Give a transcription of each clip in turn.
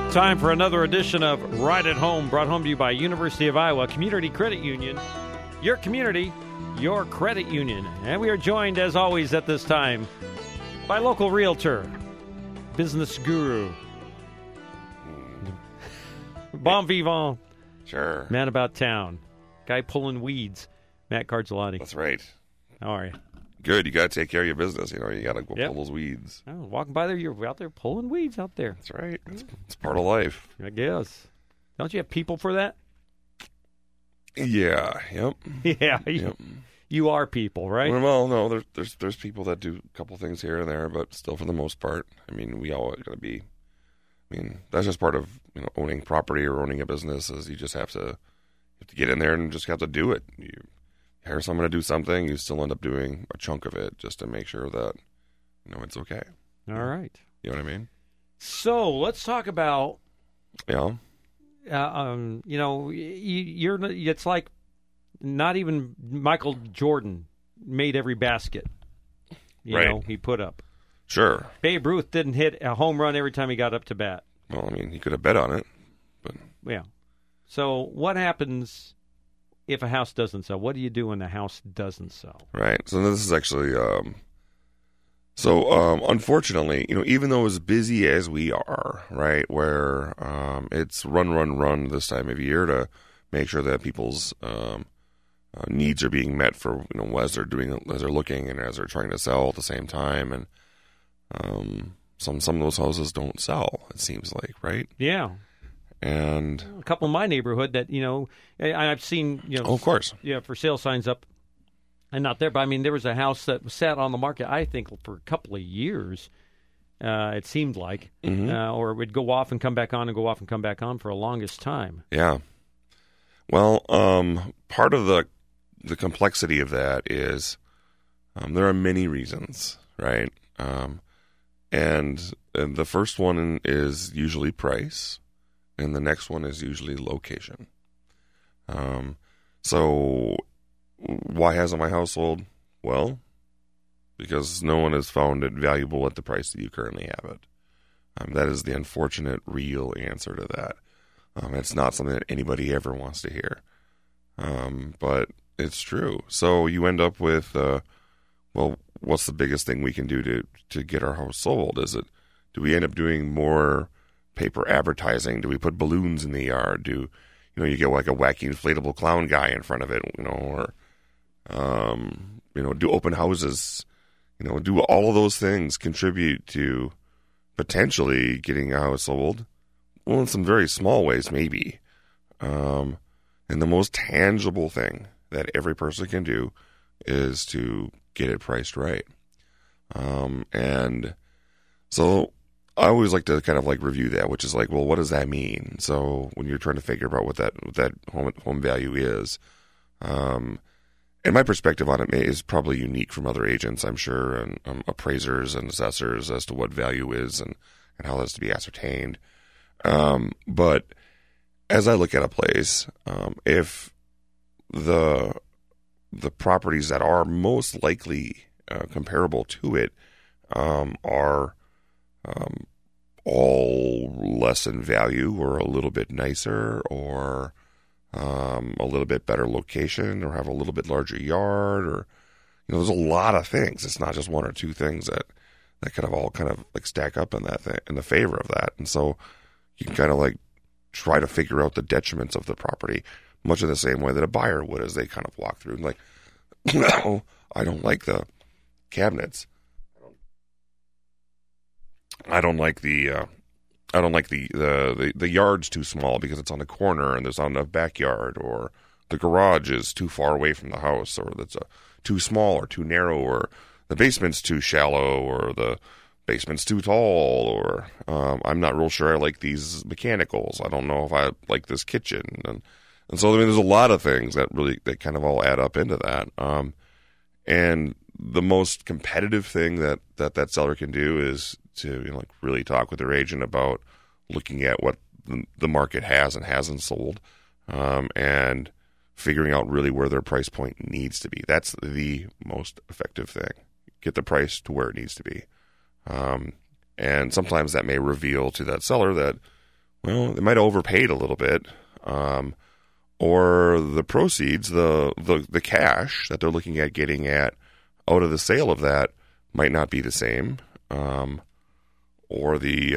Time for another edition of Right at Home, brought home to you by University of Iowa Community Credit Union. Your community, your credit union. And we are joined, as always at this time, by local realtor, business guru, bon vivant, sure, man about town, guy pulling weeds, Matt Carzolati. That's right. How are you? Good. You got to take care of your business. You know, you got to go pull those weeds. Oh, walking by there, you're out there pulling weeds out there. That's right. It's part of life. I guess. Don't you have people for that? Yeah. Yep. Yeah. Yep. You are people, right? Well, no. There's people that do a couple things here and there, but still, for the most part, I mean, we all got to be. I mean, that's just part of owning property or owning a business. Is you just have to get in there and just have to do it. You hire someone to do something, you still end up doing a chunk of it just to make sure that it's okay. All right. You know what I mean? So let's talk about. Yeah. It's like not even Michael Jordan made every basket. He put up. Sure. Babe Ruth didn't hit a home run every time he got up to bat. Well, I mean, he could have bet on it, but yeah. So what happens if a house doesn't sell? What do you do when the house doesn't sell? Right. So this is actually unfortunately, even though as busy as we are, right, where it's run this time of year to make sure that people's needs are being met for as they're looking and as they're trying to sell at the same time, and some of those houses don't sell. It seems like, right? Yeah. And a couple in my neighborhood that I've seen of course, for sale signs up and not there. But I mean, there was a house that sat on the market, I think, for a couple of years. It seemed like, or it would go off and come back on and go off and come back on for the longest time. Yeah. Well, part of the complexity of that is there are many reasons, right? And the first one is usually price. And the next one is usually location. So why hasn't my house sold? Well, because no one has found it valuable at the price that you currently have it. That is the unfortunate, real answer to that. It's not something that anybody ever wants to hear. But it's true. So you end up with, what's the biggest thing we can do to get our house sold? Do we end up doing more paper advertising? Do we put balloons in the yard? Do you get like a wacky inflatable clown guy in front of it, or do open houses? Do all of those things contribute to potentially getting a house sold? Well, in some very small ways, maybe. And the most tangible thing that every person can do is to get it priced right. And so I always like to kind of like review that, which is like, well, what does that mean? So when you're trying to figure out what that home value is, and my perspective on it is probably unique from other agents, I'm sure, and appraisers and assessors as to what value is and how that's to be ascertained. But as I look at a place, if the properties that are most likely comparable to it are all less in value or a little bit nicer or a little bit better location or have a little bit larger yard, or there's a lot of things. It's not just one or two things that kind of all kind of like stack up in that thing, in the favor of that. And so you can kind of like try to figure out the detriments of the property much in the same way that a buyer would, as they kind of walk through and like, no, I don't like the cabinets. I don't like the yard's too small because it's on the corner and there's not enough backyard, or the garage is too far away from the house, or that's too small or too narrow, or the basement's too shallow, or the basement's too tall, or I'm not real sure I like these mechanicals. I don't know if I like this kitchen, and so I mean, there's a lot of things that kind of all add up into that. And the most competitive thing that seller can do is to really talk with their agent about looking at what the market has and hasn't sold, and figuring out really where their price point needs to be. That's the most effective thing. Get the price to where it needs to be. And sometimes that may reveal to that seller that, well, they might have overpaid a little bit, or the proceeds, the cash that they're looking at getting out of the sale of that might not be the same, or they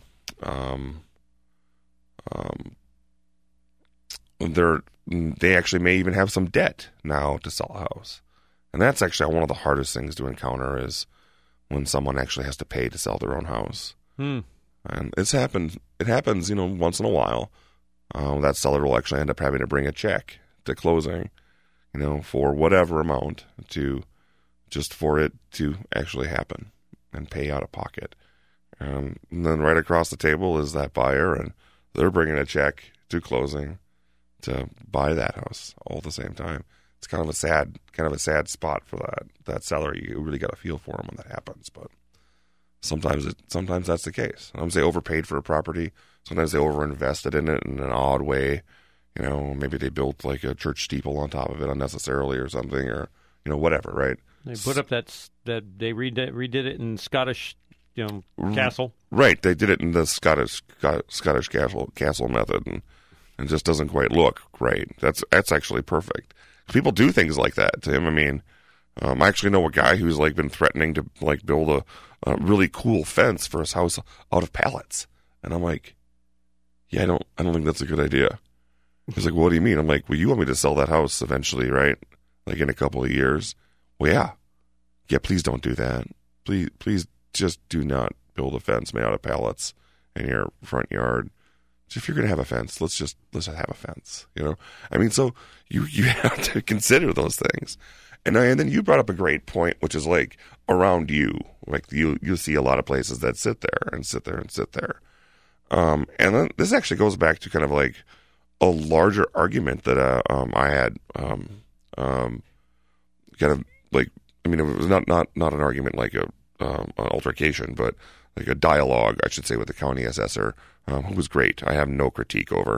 actually may even have some debt now to sell a house. And that's actually one of the hardest things to encounter is when someone actually has to pay to sell their own house. And it happens, once in a while. That seller will actually end up having to bring a check to closing, for whatever amount just for it to actually happen and pay out of pocket. And then right across the table is that buyer, and they're bringing a check to closing to buy that house all at the same time. It's kind of a sad spot for that seller. You really got to feel for them when that happens, but sometimes that's the case. Sometimes they overpaid for a property. Sometimes they overinvested in it in an odd way. Maybe they built like a church steeple on top of it unnecessarily or something, or whatever, right? They put up that they redid it in Scottish, castle. Right, they did it in the Scottish castle method, and it just doesn't quite look right. That's actually perfect. People do things like that, Tim. I mean, I actually know a guy who's like been threatening to like build a really cool fence for his house out of pallets, and I'm like, yeah, I don't think that's a good idea. He's like, what do you mean? I'm like, well, you want me to sell that house eventually, right? Like in a couple of years. Well, yeah, please don't do that. Please just do not build a fence made out of pallets in your front yard. So if you're going to have a fence, let's just have a fence, I mean, so you have to consider those things. And then you brought up a great point, which is like around you, like you see a lot of places that sit there and sit there and sit there. And then this actually goes back to kind of like a larger argument that I had, kind of like, I mean, it was not an argument like an altercation, but like a dialogue, I should say, with the county assessor, who was great. I have no critique over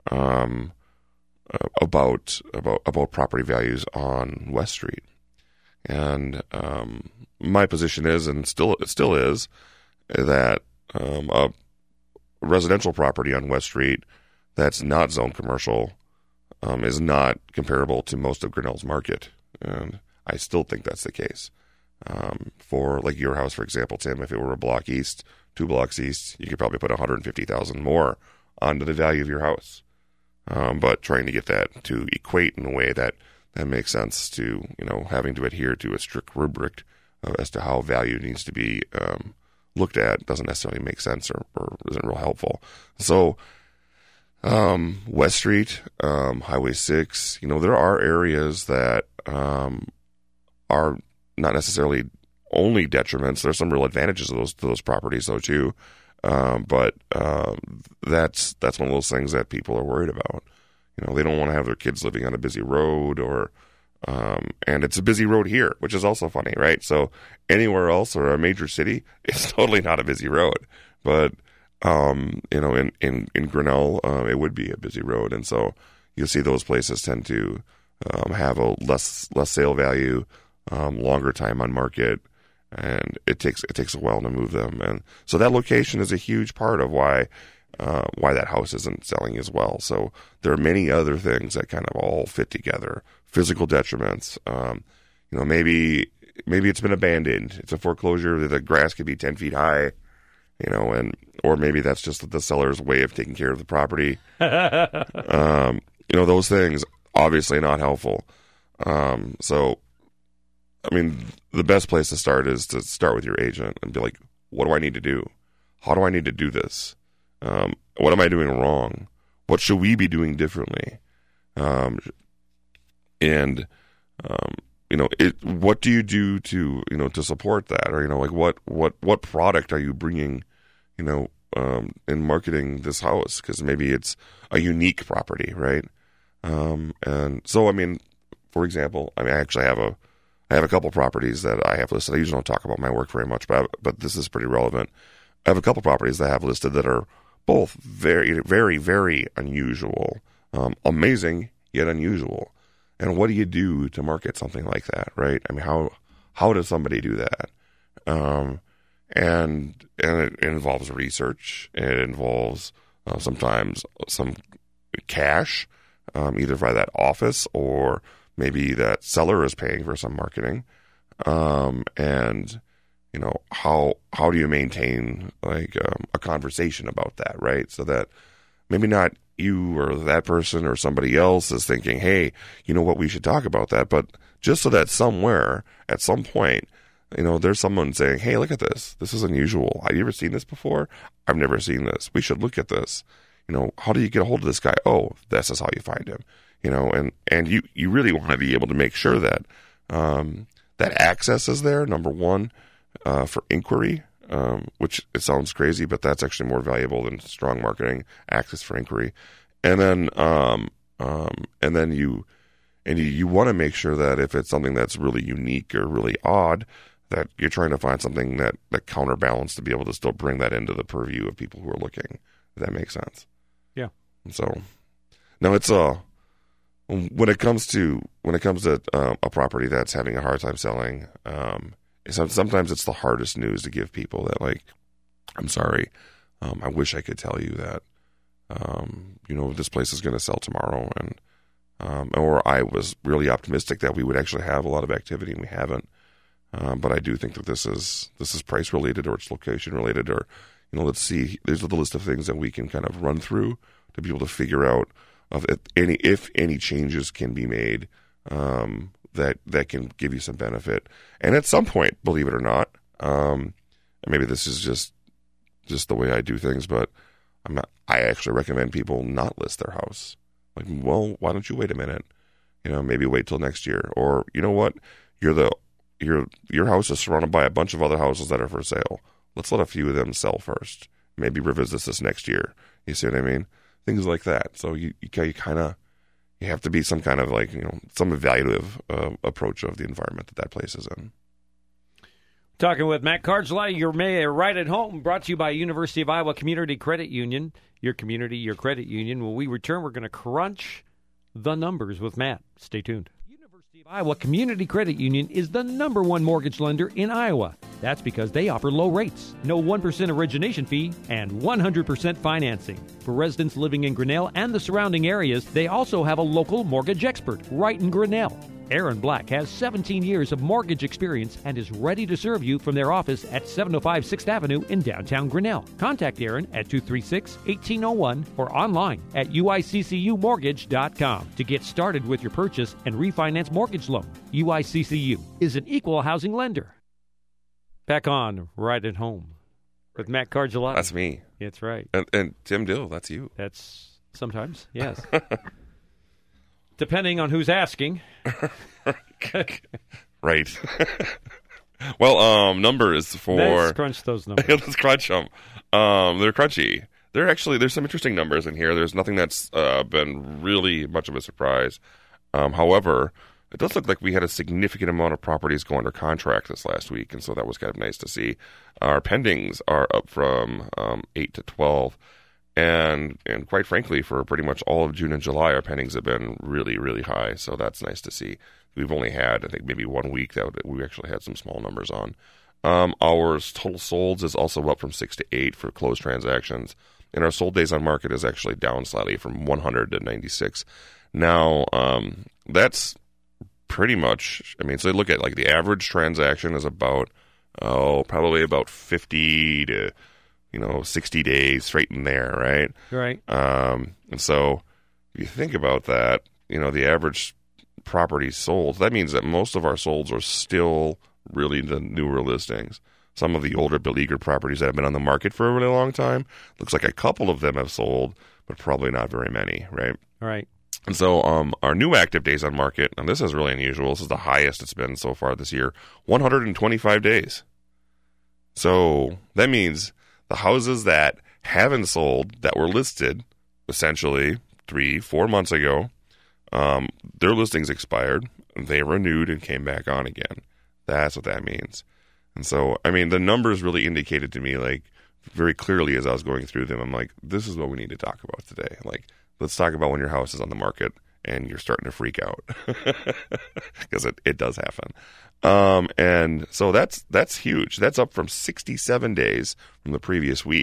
about property values on West Street. And my position is, and it still is, that a residential property on West Street that's not zoned commercial is not comparable to most of Grinnell's market. And I still think that's the case. For like your house, for example, Tim, if it were a block east, 2 blocks east, you could probably put $150,000 more onto the value of your house. But trying to get that to equate in a way that makes sense to, having to adhere to a strict rubric as to how value needs to be looked at doesn't necessarily make sense or isn't real helpful. So West Street, Highway 6, there are areas that are not necessarily only detriments. There's some real advantages to those properties, though, too. But that's one of those things that people are worried about. They don't want to have their kids living on a busy road, and it's a busy road here, which is also funny, right? So anywhere else or a major city, it's totally not a busy road. But in Grinnell, it would be a busy road, and so you'll see those places tend to have a less sale value, longer time on market, and it takes a while to move them. And so that location is a huge part of why that house isn't selling as well. So there are many other things that kind of all fit together. Physical detriments, maybe it's been abandoned. It's a foreclosure. The grass could be 10 feet high, or maybe that's just the seller's way of taking care of the property. Those things obviously not helpful. So, I mean, the best place to start is to start with your agent and be like, what do I need to do? How do I need to do this? What am I doing wrong? What should we be doing differently? What do you do to support that? Or, like what product are you bringing, in marketing this house? Because maybe it's a unique property, right? And so, I mean, for example, I actually have a couple properties that I have listed. I usually don't talk about my work very much, but this is pretty relevant. I have a couple properties that I have listed that are both very, very, very unusual, amazing yet unusual. And what do you do to market something like that, right? I mean, how does somebody do that? And it involves research. It involves sometimes some cash, either by that office or maybe that seller is paying for some marketing. And how do you maintain like a conversation about that, right? So that maybe not you or that person or somebody else is thinking, hey, you know what, we should talk about that, but just so that somewhere at some point, there's someone saying, hey, look at this. This is unusual. Have you ever seen this before? I've never seen this. We should look at this. How do you get a hold of this guy? Oh, this is how you find him. And you really want to be able to make sure that that access is there, number one, for inquiry, which it sounds crazy, but that's actually more valuable than strong marketing, access for inquiry. And then you want to make sure that if it's something that's really unique or really odd, that you're trying to find something that counterbalance to be able to still bring that into the purview of people who are looking. If that makes sense. Yeah. So now it's when it comes to a property that's having a hard time selling, sometimes it's the hardest news to give people that, like, I'm sorry, I wish I could tell you that this place is going to sell tomorrow, and or I was really optimistic that we would actually have a lot of activity, and we haven't. But I do think that this is price related, or it's location related, or let's see. There's a list of things that we can kind of run through to be able to figure out if any changes can be made that can give you some benefit. And at some point, believe it or not, and maybe this is just the way I do things, but I actually recommend people not list their house. Like, well, why don't you wait a minute? Maybe wait till next year. Or you know what? Your house is surrounded by a bunch of other houses that are for sale. Let's let a few of them sell first. Maybe revisit this next year. You see what I mean? Things like that. So you have to be some kind of like, some evaluative approach of the environment that place is in. Talking with Matt Cardgela, your mayor, right at home, brought to you by University of Iowa Community Credit Union. Your community, your credit union. When we return, we're going to crunch the numbers with Matt. Stay tuned. University of Iowa Community Credit Union is the #1 mortgage lender in Iowa. That's because they offer low rates, no 1% origination fee, and 100% financing. For residents living in Grinnell and the surrounding areas, they also have a local mortgage expert right in Grinnell. Aaron Black has 17 years of mortgage experience and is ready to serve you from their office at 705 6th Avenue in downtown Grinnell. Contact Aaron at 236-1801 or online at uiccumortgage.com to get started with your purchase and refinance mortgage loan. UICCU is an equal housing lender. Back on Right at Home with Matt Cardgela. That's me. That's right. And Tim Dill, that's you. That's sometimes, yes. Depending on who's asking. Right. Well, numbers for... Let's crunch those numbers. Let's crunch them. They're crunchy. There's some interesting numbers in here. There's nothing that's been really much of a surprise. However, it does look like we had a significant amount of properties go under contract this last week, and so that was kind of nice to see. Our pendings are up from 8 to 12. And quite frankly, for pretty much all of June and July, our pendings have been really, really high. So that's nice to see. We've only had, I think, maybe 1 week that we actually had some small numbers on. Our total solds is also up from 6 to 8 for closed transactions. And our sold days on market is actually down slightly from 100 to 96. Now, that's pretty much, so look at like the average transaction is about, probably about 50 to 60 days straight in there, right? Right. And so if you think about that, the average property sold, that means that most of our solds are still really the newer listings. Some of the older beleaguered properties that have been on the market for a really long time, looks like a couple of them have sold, but probably not very many, right? Right. And so our new active days on market, and this is really unusual, this is the highest it's been so far this year, 125 days. So that means the houses that haven't sold, that were listed essentially 3-4 months ago, their listings expired, they renewed and came back on again. That's what that means. And so, the numbers really indicated to me, like, very clearly as I was going through them, I'm like, this is what we need to talk about today. Like, let's talk about when your house is on the market and you're starting to freak out. Because it does happen. And so that's huge. That's up from 67 days from the previous week.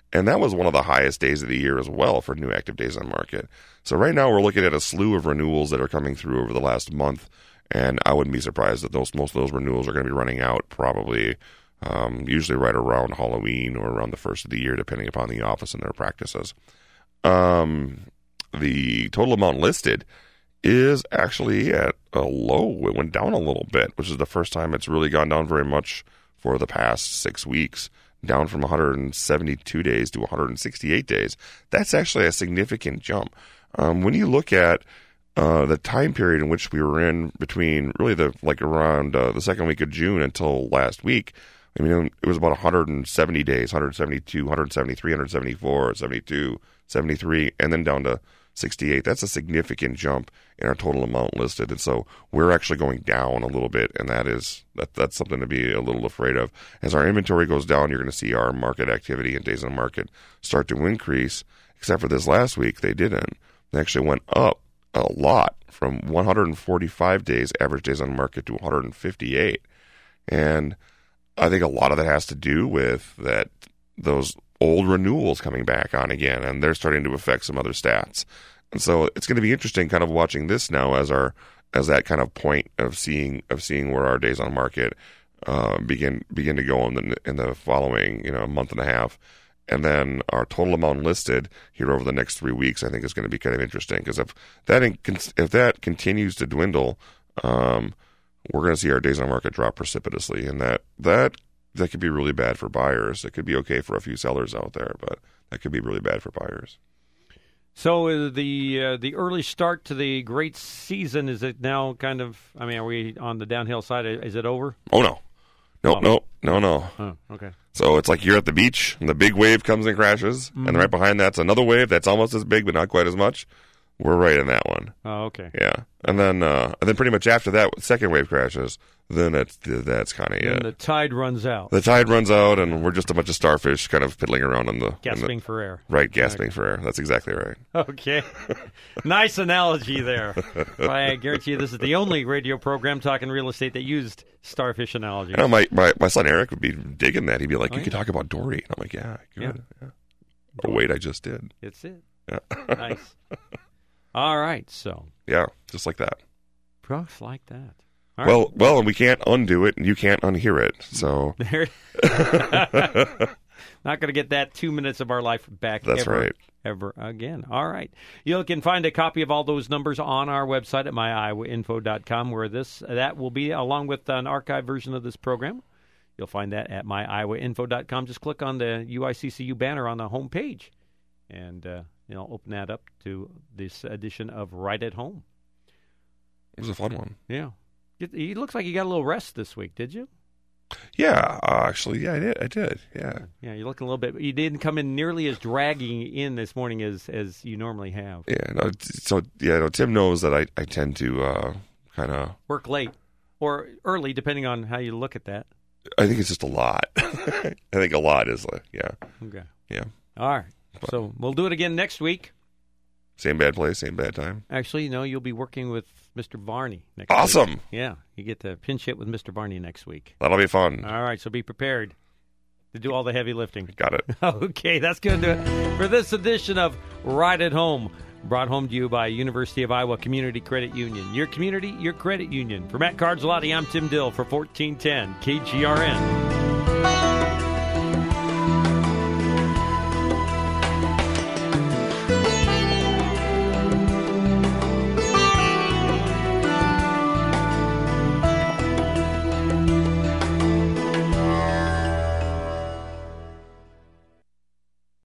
And that was one of the highest days of the year as well for new active days on market. So right now we're looking at a slew of renewals that are coming through over the last month. And I wouldn't be surprised that most of those renewals are going to be running out probably usually right around Halloween or around the first of the year, depending upon the office and their practices. The total amount listed is actually at a low. It went down a little bit, which is the first time it's really gone down very much for the past 6 weeks, down from 172 days to 168 days. That's actually a significant jump. When you look at the time period in which we were in between really around the second week of June until last week, I mean, it was about 170 days, 172, 173, 174, 72, 73, and then down to 68. That's a significant jump in our total amount listed. And so we're actually going down a little bit, and that's something to be a little afraid of. As our inventory goes down, you're going to see our market activity and days on market start to increase, except for this last week, they didn't. They actually went up a lot from 145 days, average days on market, to 158. And I think a lot of that has to do with those old renewals coming back on again, and they're starting to affect some other stats. And so it's going to be interesting kind of watching this now as that kind of point of seeing where our days on market begin to go in the following month and a half. And then our total amount listed here over the next 3 weeks, I think, is going to be kind of interesting, because if that continues to dwindle, we're going to see our days on market drop precipitously, and that could be really bad for buyers. It could be okay for a few sellers out there, but that could be really bad for buyers. So the early start to the great season, is it now kind of? I mean, are we on the downhill side? Is it over? Oh no. No. Oh, okay. So it's like you're at the beach, and the big wave comes and crashes, and right behind that's another wave that's almost as big, but not quite as much. We're right in that one. Oh, okay. Yeah, and then pretty much after that, second wave crashes. Then that's kind of it. The tide runs out. The tide runs out, and we're just a bunch of starfish kind of piddling around gasping for air. Right, gasping for air. That's exactly right. Okay, nice analogy there. I guarantee you, this is the only radio program talking real estate that used starfish analogy. I know my son Eric would be digging that. He'd be like, "You could talk about Dory." And I'm like, "Yeah, good." Yeah. Oh wait, I just did. It's it. Yeah. Nice. All right, so. Yeah, just like that. Just like that. All well, and we can't undo it, and you can't unhear it, so. Not going to get that 2 minutes of our life back. That's right. Ever again. All right. You can find a copy of all those numbers on our website at myiowa'info.com, where that will be along with an archived version of this program. You'll find that at myiowa'info.com. Just click on the UICCU banner on the home page, and open that up to this edition of Right at Home. It was a fun one. Yeah. It looks like you got a little rest this week, did you? Yeah, actually, yeah, I did. Yeah. Yeah, you're looking a little bit. You didn't come in nearly as dragging in this morning as you normally have. Yeah, no. Tim knows that I tend to kind of work late or early, depending on how you look at that. I think it's just a lot. I think a lot is yeah. Okay. Yeah. All right. But, so we'll do it again next week. Same bad place, same bad time. Actually, you'll be working with Mr. Varney next week. Awesome. Yeah, you get to pinch hit with Mr. Varney next week. That'll be fun. All right, so be prepared to do all the heavy lifting. Got it. Okay, that's going to do it for this edition of Right at Home, brought home to you by University of Iowa Community Credit Union. Your community, your credit union. For Matt Cardzotti, I'm Tim Dill for 1410 KGRN.